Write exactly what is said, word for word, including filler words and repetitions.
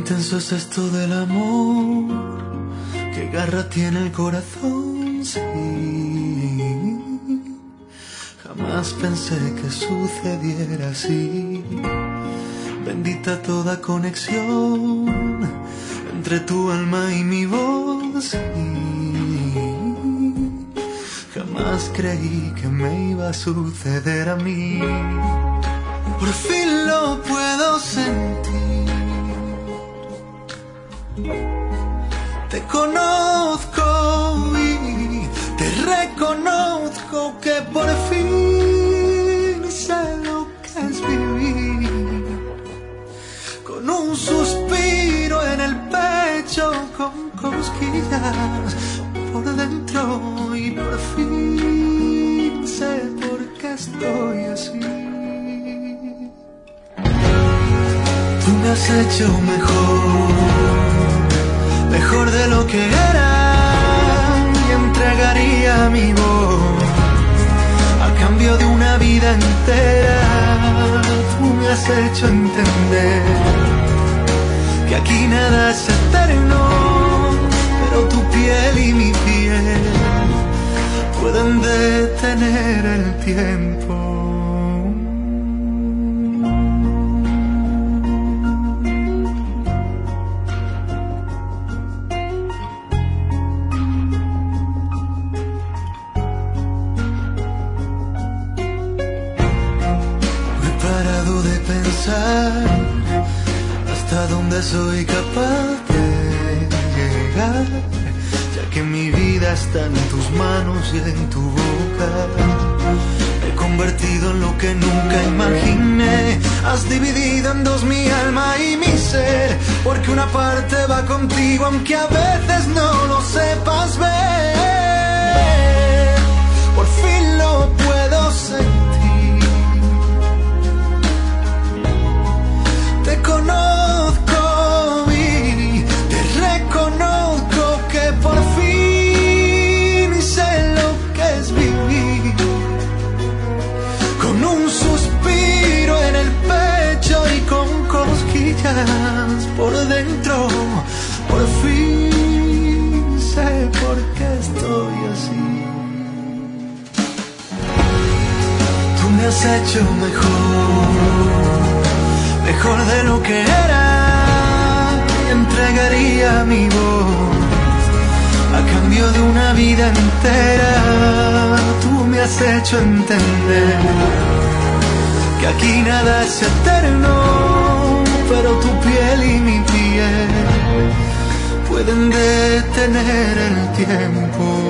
intenso es esto del amor, qué garra tiene el corazón, sí. Jamás pensé que sucediera así. Bendita toda conexión entre tu alma y mi voz, sí. Jamás creí que me iba a suceder a mí. Por fin lo puedo sentir. Te conozco y te reconozco que por fin sé lo que es vivir. Con un suspiro en el pecho, con cosquillas por dentro, y por fin sé por qué estoy así. Tú me has hecho mejor, mejor de lo que era, y entregaría mi voz a cambio de una vida entera. Tú me has hecho entender que aquí nada es eterno, pero tu piel y mi piel pueden detener el tiempo. Hasta dónde soy capaz de llegar, ya que mi vida está en tus manos y en tu boca. Me he convertido en lo que nunca imaginé. Has dividido en dos mi alma y mi ser, porque una parte va contigo aunque a veces no lo sepas ver. Por fin lo puedo sentir. Te conozco y te reconozco que por fin sé lo que es vivir. Con un suspiro en el pecho y con cosquillas por dentro, por fin sé por qué estoy así. Tú me has hecho mejor, mejor de lo que era, y entregaría mi voz a cambio de una vida entera. Tú me has hecho entender que aquí nada es eterno, pero tu piel y mi piel pueden detener el tiempo.